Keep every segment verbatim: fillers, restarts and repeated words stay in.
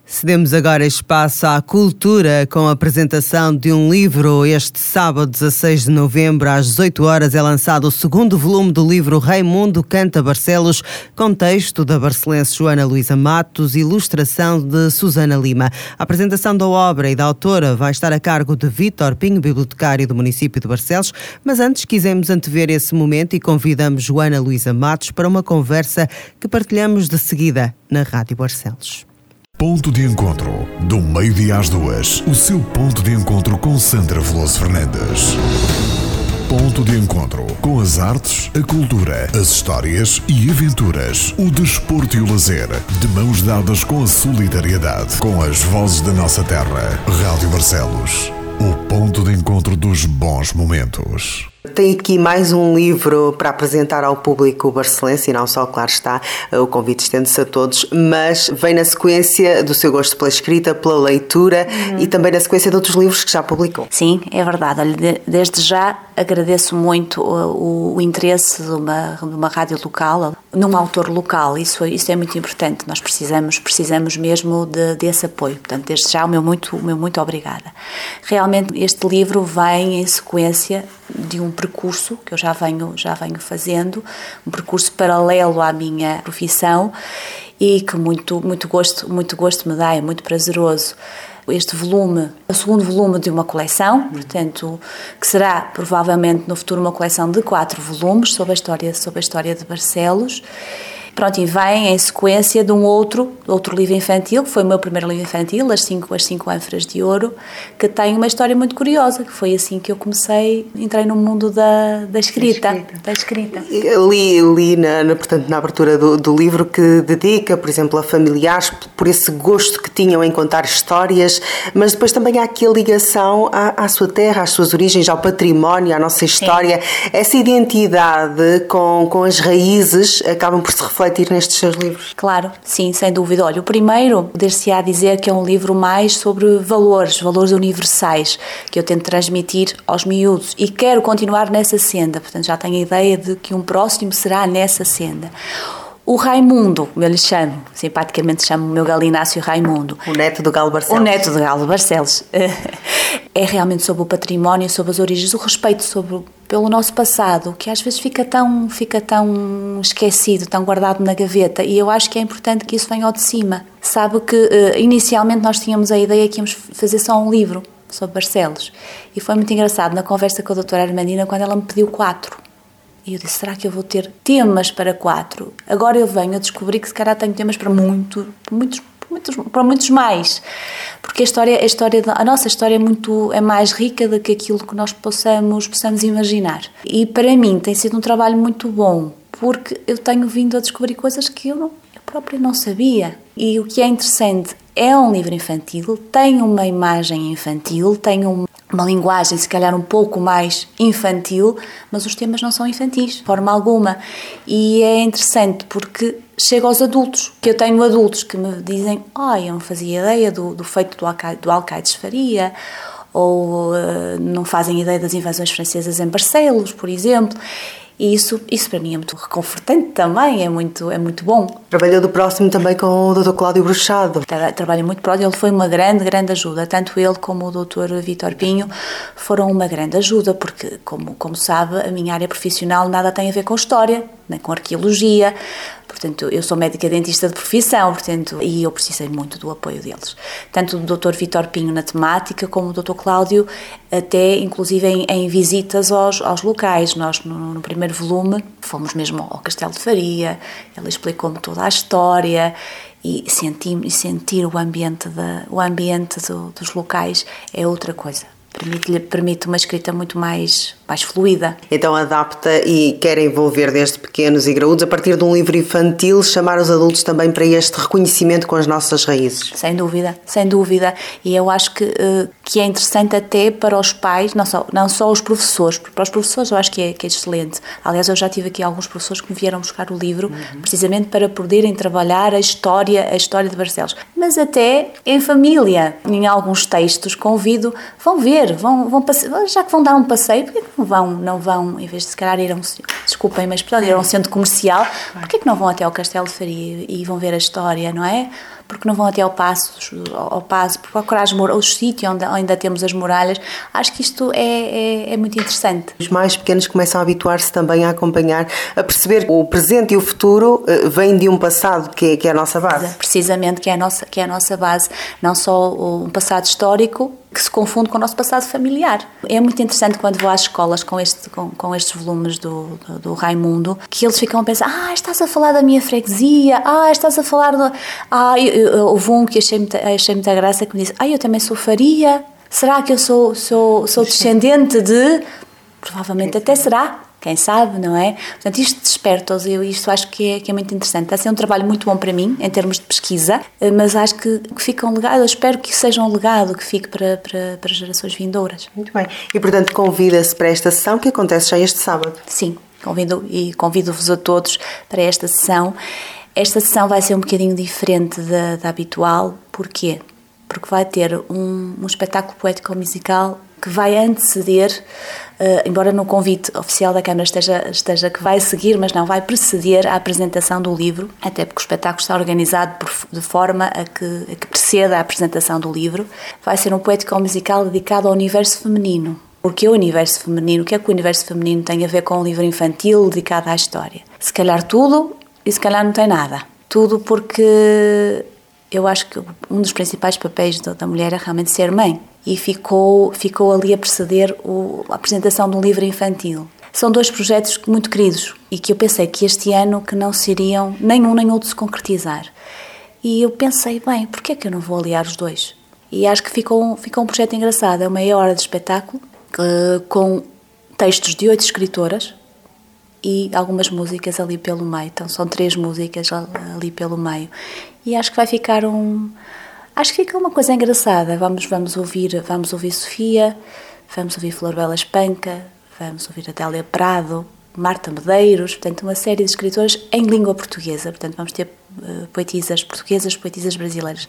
Cedemos agora espaço à cultura com a apresentação de um livro. Este sábado, dezasseis de novembro, às dezoito horas, é lançado o segundo volume do livro Raimundo Canta Barcelos, com texto da barcelense Joana Luísa Matos e ilustração de Susana Lima. A apresentação da obra e da autora vai estar a cargo de Vítor Pinho, bibliotecário do município de Barcelos, mas antes quisemos antever esse momento e convidamos Joana Luísa Matos para uma conversa que partilhamos de seguida na Rádio Barcelos. Ponto de encontro, do meio-dia às duas. O seu ponto de encontro com Sandra Veloso Fernandes. Ponto de encontro com as artes, a cultura, as histórias e aventuras, o desporto e o lazer, de mãos dadas com a solidariedade, com as vozes da nossa terra. Rádio Barcelos, o ponto de encontro dos bons momentos. Tem aqui mais um livro para apresentar ao público barcelense e não só, claro está, o convite estende-se a todos, mas vem na sequência do seu gosto pela escrita, pela leitura uhum. e também na sequência de outros livros que já publicou. Sim, é verdade. Olha, desde já agradeço muito o, o interesse de uma, de uma rádio local, num autor local, isso, isso é muito importante, nós precisamos, precisamos mesmo de, desse apoio, portanto desde já o meu muito, o meu muito obrigada. Realmente este livro vem em sequência de um percurso que eu já venho, já venho fazendo, um percurso paralelo à minha profissão e que muito, muito, gosto, muito gosto me dá, é muito prazeroso. Este volume, o segundo volume de uma coleção, portanto, que será provavelmente no futuro uma coleção de quatro volumes sobre a história, sobre a história de Barcelos. Pronto, e vem em sequência de um outro, outro livro infantil, que foi o meu primeiro livro infantil, As Cinco, As Cinco Ânforas de Ouro, que tem uma história muito curiosa, que foi assim que eu comecei, entrei no mundo da, da escrita. Da escrita. Da escrita. Li, li na, na, portanto, na abertura do, do livro que dedica, por exemplo, a familiares, por esse gosto que tinham em contar histórias, mas depois também há aqui a ligação à, à sua terra, às suas origens, ao património, à nossa história. Sim. Essa identidade com, com as raízes acabam por se refletir nestes seus livros? Claro, sim, sem dúvida. Olha, o primeiro, dir-se-á dizer que é um livro mais sobre valores, valores universais, que eu tento transmitir aos miúdos e quero continuar nessa senda, portanto já tenho a ideia de que um próximo será nessa senda. O Raimundo, como eu lhe chamo, simpaticamente chamo o meu Galinácio Raimundo. O neto do Galo Barcelos. O neto do Galo Barcelos. É realmente sobre o património, sobre as origens, o respeito sobre, pelo nosso passado, que às vezes fica tão, fica tão esquecido, tão guardado na gaveta, e eu acho que é importante que isso venha ao de cima. Sabe que inicialmente nós tínhamos a ideia que íamos fazer só um livro sobre Barcelos, e foi muito engraçado na conversa com a doutora Armandina quando ela me pediu quatro. E eu disse, será que eu vou ter temas para quatro? Agora eu venho a descobrir que se calhar tenho temas para muito, para muitos, para muitos, para muitos mais. Porque a história, a, história, a nossa história é, muito, é mais rica do que aquilo que nós possamos, possamos imaginar. E para mim tem sido um trabalho muito bom, porque eu tenho vindo a descobrir coisas que eu, não, eu própria não sabia. E o que é interessante, é um livro infantil, tem uma imagem infantil, tem um uma linguagem se calhar um pouco mais infantil, mas os temas não são infantis, de forma alguma. E é interessante porque chega aos adultos, que eu tenho adultos que me dizem, ah, eu não fazia ideia do, do feito do, Alca, do Alcaides Faria, ou uh, não fazem ideia das invasões francesas em Barcelos, por exemplo. E isso, isso para mim é muito reconfortante também, é muito, é muito bom. Trabalhou do próximo também com o doutor Cláudio Bruxado. Tra- Trabalho muito próximo, ele foi uma grande, grande ajuda. Tanto ele como o doutor Vítor Pinho foram uma grande ajuda, porque, como, como sabe, a minha área profissional nada tem a ver com história, nem com arqueologia. Portanto, eu sou médica dentista de profissão, portanto, e eu precisei muito do apoio deles. Tanto do doutor Vítor Pinho na temática, como o doutor Cláudio, até inclusive em, em visitas aos, aos locais. Nós, no, no primeiro volume, fomos mesmo ao Castelo de Faria, ele explicou-me toda a história e sentir, e sentir o ambiente, da, o ambiente do, dos locais é outra coisa. Permite, permite uma escrita muito mais, mais fluida. Então adapta e quer envolver desde pequenos e graúdos, a partir de um livro infantil, chamar os adultos também para este reconhecimento com as nossas raízes. Sem dúvida, sem dúvida. E eu acho que, que é interessante até para os pais, não só, não só os professores, porque para os professores eu acho que é, que é excelente. Aliás, eu já tive aqui alguns professores que me vieram buscar o livro, uhum. precisamente para poderem trabalhar a história, a história de Barcelos. Mas até em família, em alguns textos, convido, vão ver, Vão, vão passe... já que vão dar um passeio, porquê que não vão, não vão, em vez de se calhar ir a um, desculpem, mas portanto, ir a um centro comercial, porquê que não vão até ao Castelo de Faria e vão ver a história, não é? porque não vão até ao passo, ao passo procurar as mur- o sítio onde ainda temos as muralhas. Acho que isto é, é, é muito interessante. Os mais pequenos começam a habituar-se também a acompanhar, a perceber que o presente e o futuro vêm de um passado que é, que é a nossa base. Precisamente, que é a nossa, que é a nossa base, não só um passado histórico que se confunde com o nosso passado familiar. É muito interessante quando vou às escolas com, este, com, com estes volumes do, do, do Raimundo, que eles ficam a pensar, ah, estás a falar da minha freguesia, ah, estás a falar do... Ah, houve um que achei muita, achei muita graça que me disse, ah, eu também sou Faria, será que eu sou, sou, sou descendente de... Provavelmente até será. Quem sabe, não é? Portanto, isto desperta-os e eu isto acho que é, que é muito interessante. Está a ser um trabalho muito bom para mim, em termos de pesquisa, mas acho que, que fica um legado, eu espero que seja um legado que fique para, para, para gerações vindouras. Muito bem. E, portanto, convida-se para esta sessão que acontece já este sábado. Sim, convido e convido-vos a todos para esta sessão. Esta sessão vai ser um bocadinho diferente da, da habitual. Porquê? Porque vai ter um, um espetáculo poético-musical que vai anteceder, uh, embora no convite oficial da Câmara esteja, esteja que vai seguir, mas não vai preceder a apresentação do livro, até porque o espetáculo está organizado por, de forma a que, a que preceda a apresentação do livro. Vai ser um poético-musical dedicado ao universo feminino. Porque o universo feminino, o que é que o universo feminino tem a ver com um livro infantil dedicado à história? Se calhar tudo e se calhar não tem nada. Tudo porque eu acho que um dos principais papéis da mulher é realmente ser mãe. E ficou, ficou ali a preceder o, a apresentação de um livro infantil. São dois projetos muito queridos e que eu pensei que este ano que não se iriam nenhum nem outro se concretizar. E eu pensei, bem, porquê é que eu não vou aliar os dois? E acho que ficou, ficou um projeto engraçado. É uma meia hora de espetáculo uh, com textos de oito escritoras e algumas músicas ali pelo meio. Então são três músicas ali pelo meio. E acho que vai ficar um... Acho que fica uma coisa engraçada. Vamos, vamos, ouvir, vamos ouvir Sofia, vamos ouvir Flor Bela Espanca, vamos ouvir Adélia Prado, Marta Medeiros, portanto, uma série de escritoras em língua portuguesa. Portanto, vamos ter uh, poetisas portuguesas, poetisas brasileiras,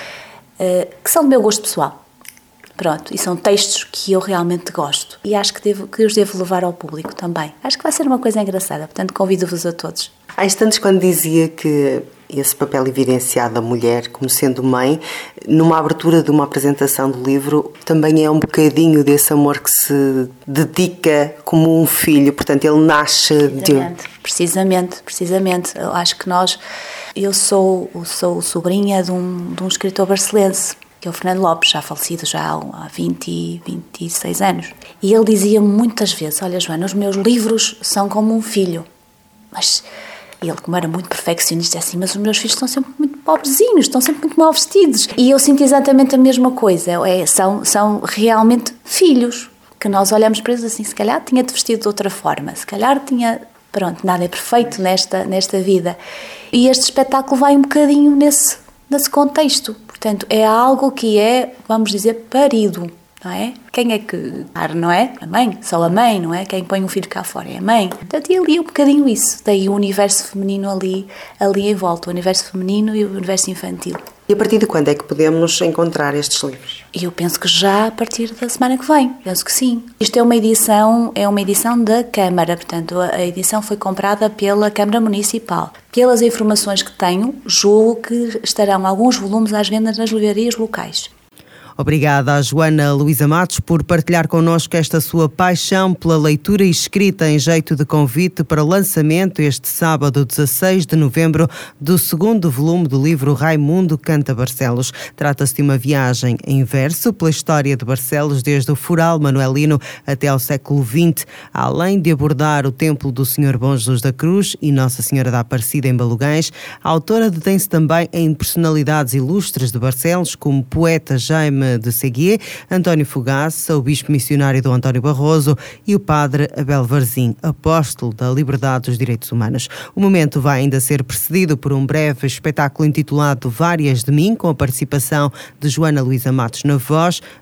uh, que são do meu gosto pessoal. Pronto, e são textos que eu realmente gosto. E acho que, devo, que os devo levar ao público também. Acho que vai ser uma coisa engraçada, portanto, convido-vos a todos. Há instantes quando dizia que esse papel evidenciado da mulher como sendo mãe, numa abertura de uma apresentação do livro, também é um bocadinho desse amor que se dedica como um filho, portanto ele nasce precisamente, de... Precisamente, precisamente. Eu acho que nós... Eu sou, sou sobrinha de um, de um escritor barcelense, que é o Fernando Lopes, já falecido já há vinte, vinte e seis anos. E ele dizia muitas vezes, olha Joana, os meus livros são como um filho. Mas... E ele, como era muito perfeccionista, disse assim, mas os meus filhos estão sempre muito pobrezinhos, estão sempre muito mal vestidos. E eu sinto exatamente a mesma coisa. É, são, são realmente filhos, que nós olhamos para eles assim, se calhar tinha-te vestido de outra forma, se calhar tinha... Pronto, nada é perfeito nesta, nesta vida. E este espetáculo vai um bocadinho nesse, nesse contexto. Portanto, é algo que é, vamos dizer, parido. Não é? Quem é que... Não é? A mãe. Só a mãe, não é? Quem põe um filho cá fora é a mãe. Portanto, e ali é um bocadinho isso. Daí o universo feminino ali, ali em volta. O universo feminino e o universo infantil. E a partir de quando é que podemos encontrar estes livros? Eu penso que já a partir da semana que vem. Penso que sim. Isto é uma edição, é uma edição da Câmara. Portanto, a edição foi comprada pela Câmara Municipal. Pelas informações que tenho, julgo que estarão alguns volumes às vendas nas livrarias locais. Obrigada a Joana Luísa Matos por partilhar connosco esta sua paixão pela leitura e escrita em jeito de convite para o lançamento este sábado, dezasseis de novembro, do segundo volume do livro Raimundo Canta Barcelos. Trata-se de uma viagem em verso pela história de Barcelos desde o Fural Manuelino até ao século vinte, além de abordar o Templo do Senhor Bom Jesus da Cruz e Nossa Senhora da Aparecida em Balugães. A autora detém-se também em personalidades ilustres de Barcelos, como o poeta Jaime de Seguier, António Fogaça, o bispo missionário Dom António Barroso e o padre Abel Varzim, apóstolo da liberdade dos direitos humanos. O momento vai ainda ser precedido por um breve espetáculo intitulado Várias de Mim, com a participação de Joana Luísa Matos na voz,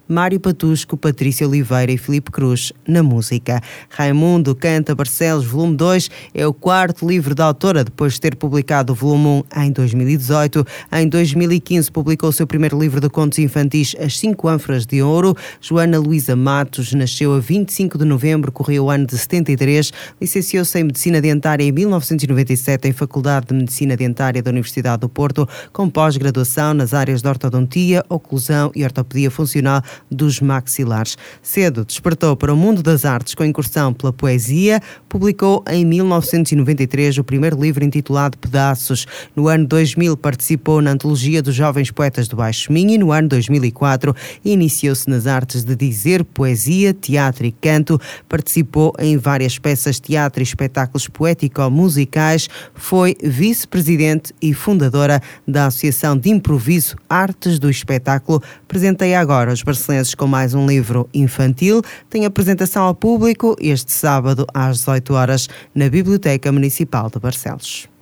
Mário Patusco, Patrícia Oliveira e Filipe Cruz na música. Raimundo Canta Barcelos, volume dois, é o quarto livro da autora, depois de ter publicado o volume um em dois mil e dezoito. Em dois mil e quinze publicou o seu primeiro livro de contos infantis, As Cinco Ânforas de Ouro. Joana Luísa Matos nasceu a vinte e cinco de novembro, correu o ano de setenta e três, licenciou-se em Medicina Dentária em mil novecentos e noventa e sete em Faculdade de Medicina Dentária da Universidade do Porto, com pós-graduação nas áreas de ortodontia, oclusão e ortopedia funcional dos maxilares. Cedo despertou para o mundo das artes com incursão pela poesia. Publicou em mil novecentos e noventa e três o primeiro livro intitulado Pedaços. No ano dois mil participou na antologia dos Jovens Poetas do Baixo Minho e no ano dois mil e quatro iniciou-se nas artes de dizer, poesia, teatro e canto. Participou em várias peças de teatro e espetáculos poético-musicais. Foi vice-presidente e fundadora da Associação de Improviso Artes do Espetáculo. Presenteia agora os barcelenses com mais um livro infantil. Tem apresentação ao público este sábado às dezoito horas na Biblioteca Municipal de Barcelos.